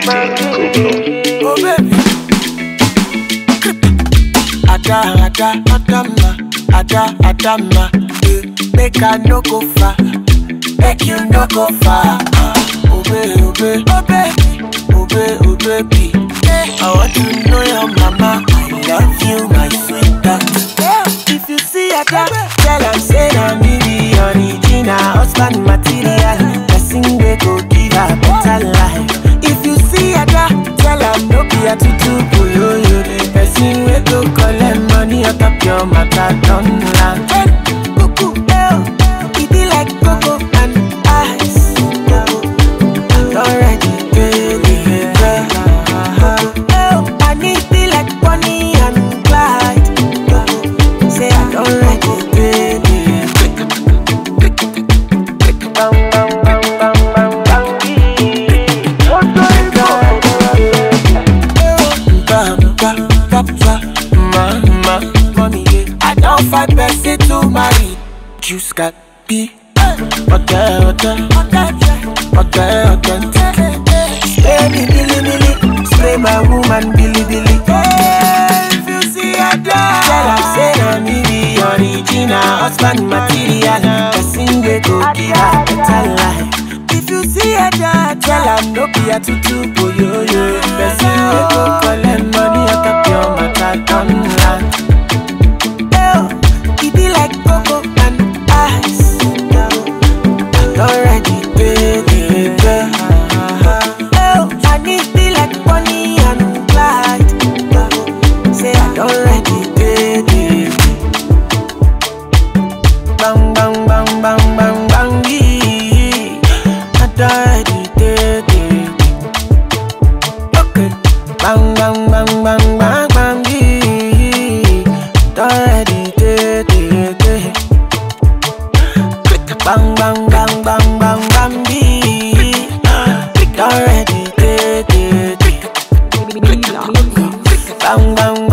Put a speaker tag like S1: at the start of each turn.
S1: Oh baby, Adama, make I no go far, make you no go far. Oh baby, oh baby, I want to know your mama. I love you, my sweetheart. If you see Ada, tell her say na me be original husband material. Person we go give her better life. If you see Ada, tell her no be a tutu boyoyo. The person we go collect money on top your matter don't land. It be like cocoa and ice. Already baby, I need be like Bonnie and Clyde. Say I don't like it, baby. Bang bang bang bang bang bang. Mama, mommy, I don't find person to marry. Juice got be okay. Spray me, Billy, spray my woman, Billy. If you see a dog, tell her say na me be original husband material. Person we go give her better life. If you see a dog, tell her no be a tutu boyoyo. Person we go collect money on top your matter don't land. It be like cocoa and ice. Already baby, I need be like Bonnie and Clyde. Say I don't ready, baby. Bang bang bang bang bang bang. I don't ready, baby. Okay. Bang bang bang bang bang bang. Don't ready, baby. Bang bang bang bang bang bang. Don't ready, baby. Bang bang.